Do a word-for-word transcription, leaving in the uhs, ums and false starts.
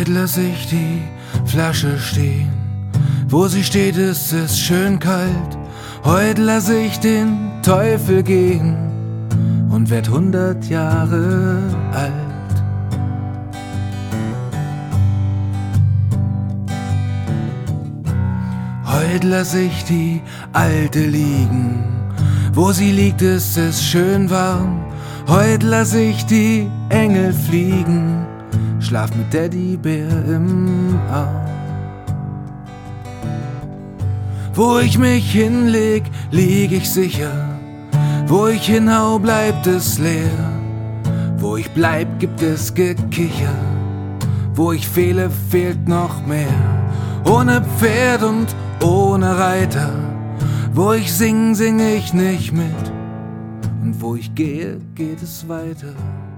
Heute lass ich die Flasche stehen. Wo sie steht, ist es schön kalt. Heute lass ich den Teufel gehen und werd hundert Jahre alt. Heute lass ich die Alte liegen. Wo sie liegt, ist es schön warm. Heute lass ich die Engel fliegen. Schlaf mit Teddybär im Arm. Wo ich mich hinleg, lieg ich sicher. Wo ich hinhau, bleibt es leer. Wo ich bleib, gibt es Gekicher. Wo ich fehle, fehlt noch mehr. Ohne Pferd und ohne Reiter. Wo ich sing, sing ich nicht mit. Und wo ich gehe, geht es weiter.